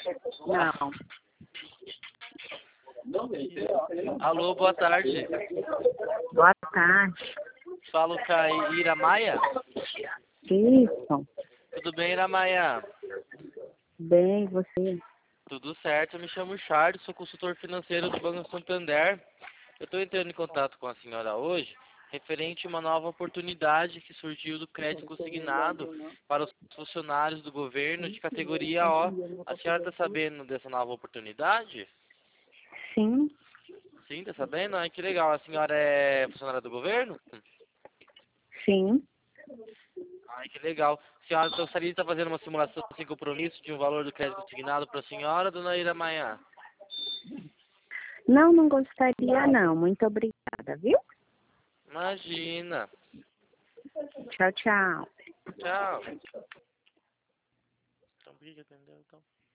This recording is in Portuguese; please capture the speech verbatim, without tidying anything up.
Não. Alô, boa tarde. Boa tarde. Falo com a Ira Maia. Isso. Tudo bem, Ira Maia? Bem, você? Tudo certo, eu me chamo Charles, sou consultor financeiro do Banco Santander. Eu estou entrando em contato com a senhora hoje, referente a uma nova oportunidade que surgiu do crédito consignado para os funcionários do governo de categoria O. A senhora está sabendo dessa nova oportunidade? Sim. Sim, está sabendo? Ai, que legal. A senhora é funcionária do governo? Sim. Ai, que legal. A senhora gostaria de estar fazendo uma simulação sem compromisso de um valor do crédito consignado para a senhora, dona Ira Maia? Não, não gostaria não. Muito obrigada, viu? Imagina. Tchau, tchau. Tchau. Então, por que que atendeu, então?